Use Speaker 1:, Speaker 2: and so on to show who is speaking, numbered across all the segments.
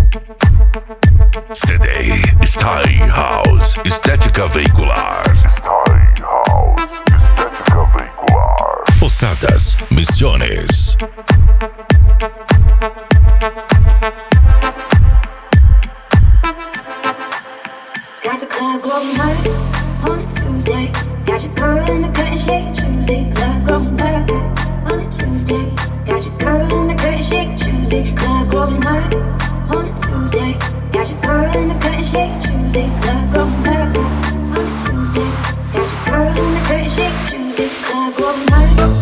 Speaker 1: CD Stay House, estética veicular. Stay House, estética veicular. Posadas Misiones.
Speaker 2: Got the club going hard on a Tuesday. Got your girl in the curtain shake Tuesday. Club going hard on a Tuesday. Got your girl in the curtain shake Tuesday. Club going hard on a Tuesday. Got your girl in the curtain shake Tuesday. Club going hard on a Tuesday. Got your girl in the curtain shake Tuesday. Club going hard.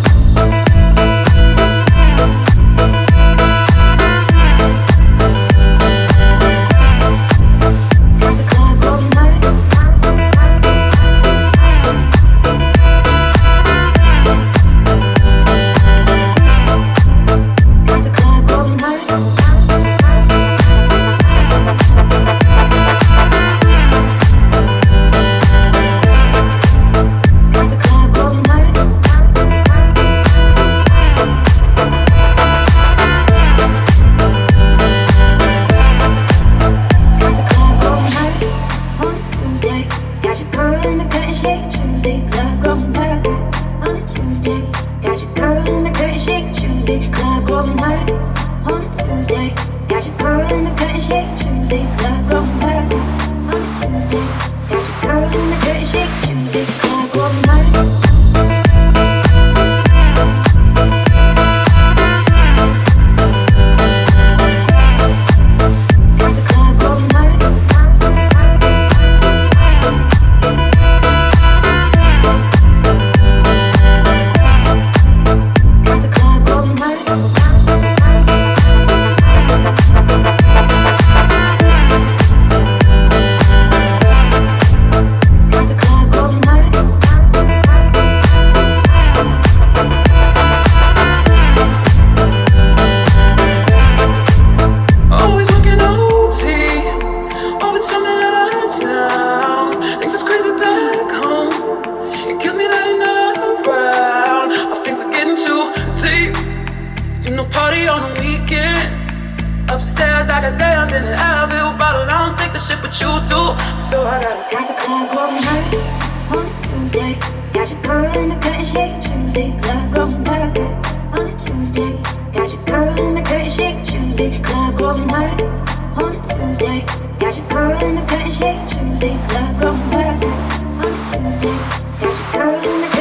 Speaker 3: Upstairs, I got Zans in an Advil bottle. I don't take the shit, but you do. So I got
Speaker 2: the club going hard on a Tuesday. Got your girl in the curtain shake Tuesday. Club going hard on a Tuesday. Got your girl in the curtain shake Tuesday. Club going hard on a Tuesday. Got your girl in the curtain shake Tuesday. Club going hard on a Tuesday. Got your girl in the